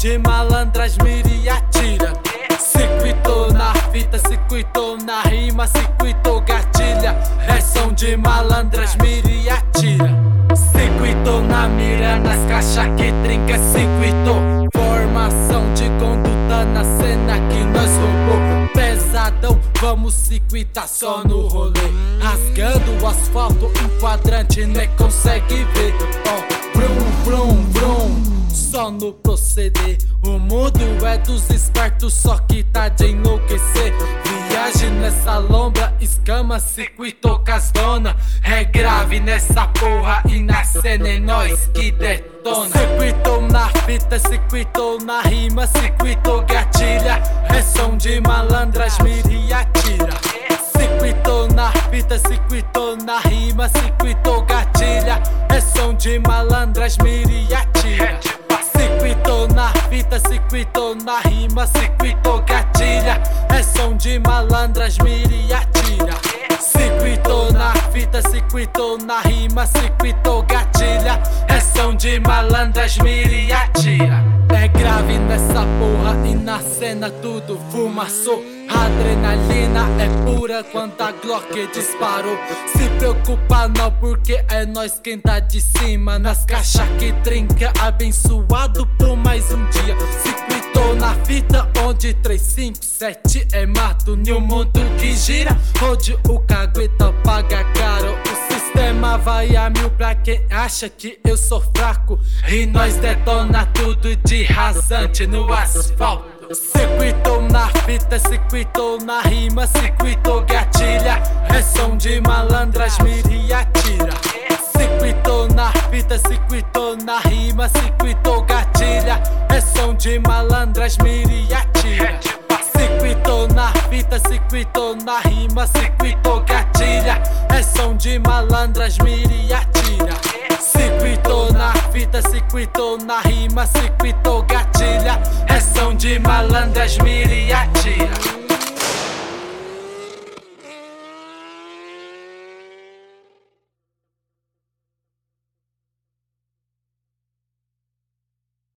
de malandras, mira e atira. Circuitou na fita, circuitou na rima, circuitou gatilha. É som de malandras, mira e atira. Circuitou na mira, nas caixas que trinca, circuitou. Formação de conduta na cena que nós roubou. Pesadão, vamos circuitar só no rolê. Rasgando o asfalto, um quadrante nem consegue ver. Ó, brum, brum, brum. Só no proceder, o mundo é dos espertos, só que tá de enlouquecer. Viagem nessa lombra, escama, circuitou casdona. É grave nessa porra e na cena é nós que detona. Circuitou na fita, circuitou na rima, circuitou gatilha. É som de malandras, mira e atira. Circuitou na fita, circuitou na rima, circuitou gatilha. É som de malandras, mira e atira. Circuitou na fita, circuitou na rima, circuitou gatilha. É som de malandras, mira e atira. Circuitou na fita, circuitou na rima, circuitou gatilha. É som de malandras, mira e atira. É grave nessa porra e na cena tudo fumaçou. Adrenalina é pura quando a Glock disparou. Se preocupa não, porque é nós quem tá de cima. Nas caixas que trinca, abençoado por mais um dia. Circuitou na fita onde 357 é mato. Em um mundo que gira, onde o cagueta paga caro. O sistema vai a mil pra quem acha que eu sou fraco. E nós detona tudo de rasante no asfalto. Circuitou na fita, circuitou na rima, circuitou gatilha. É som de malandras, mira e atira. Circuitou na fita, circuitou na rima, circuitou gatilha. É som de malandras, mira e atira. Circuitou na fita, circuitou na rima, circuitou gatilha. É som de malandras, mira e atira. Circuitou na fita, circuitou na rima, circuitou gatilha. É som de malandras, mira e